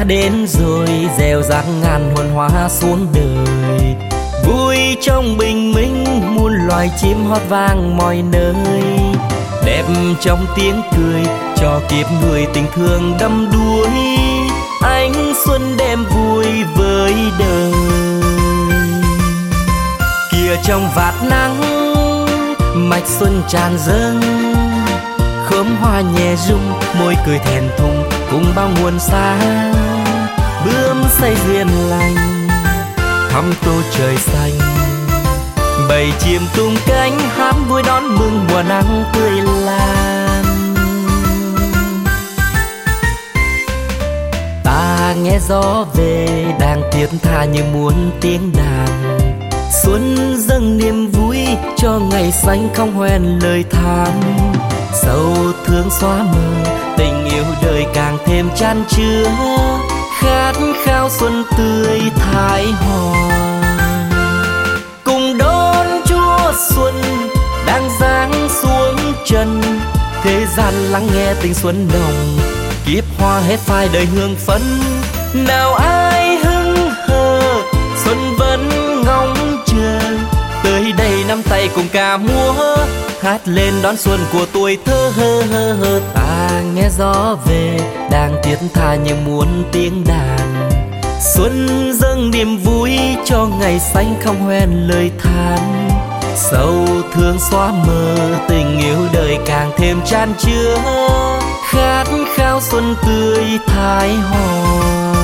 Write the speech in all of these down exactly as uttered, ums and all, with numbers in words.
đến rồi gieo rắc ngàn hồn hoa xuống đời. Vui trong bình minh muôn loài chim hót vang mọi nơi. Đẹp trong tiếng cười cho kiếp người tình thương đắm đuối. Ánh xuân đem vui với đời. Kìa trong vạt nắng mạch xuân tràn dâng, khóm hoa nhẹ rung môi cười thẹn thùng cùng bao nguồn sáng. Bướm say duyên lành thăm tô trời xanh, bầy chim tung cánh hát vui đón mừng mùa nắng tươi lan. Ta nghe gió về đang thiết tha như muốn tiếng đàn. Xuân dâng niềm vui cho ngày xanh không hoen lời than. Sầu thương xóa mờ tình yêu đời càng thêm chan chứa. Khát khao xuân tươi thái hòa cùng đón Chúa xuân đang giáng xuống trần. Thế gian lắng nghe tình xuân nồng, kiếp hoa hết phai đời hương phấn. Nào ai hững hờ xuân vẫn ngóng chờ, tới đây nắm tay cùng ca múa hát lên đón xuân của tuổi thơ. Hơ hơ hơ ta nghe gió về đang thiết tha như muốn tiếng đàn. Xuân dâng niềm vui cho ngày xanh không hoen lời than. Sầu thương xóa mờ tình yêu đời càng thêm chan chứa. Khát khao xuân tươi thái hòa.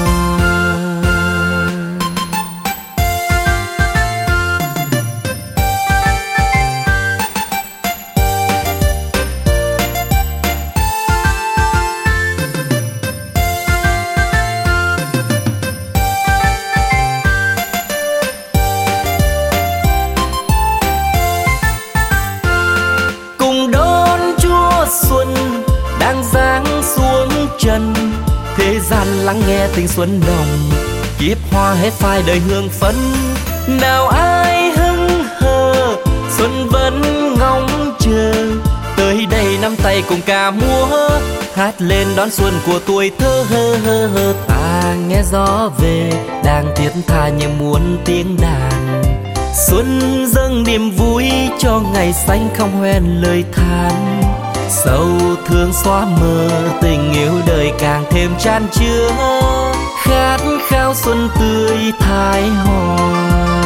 Xuân đang giáng xuống trần, thế gian lắng nghe tình xuân nồng, kiếp hoa hết phai đời hương phấn. Nào ai hững hờ xuân vẫn ngóng chờ, tới đây nắm tay cùng ca múa hát lên đón xuân của tuổi thơ. Hơ hơ hơ ta nghe gió về đang thiết tha như muốn tiếng đàn. Xuân dâng niềm vui cho ngày xanh không hoen lời than. Sầu thương xóa mờ tình yêu đời càng thêm chan chứa. Khát khao xuân tươi thái hòa.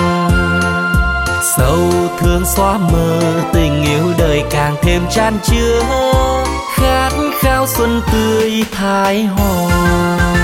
Sầu thương xóa mờ tình yêu đời càng thêm chan chứa. Khát khao xuân tươi thái hòa.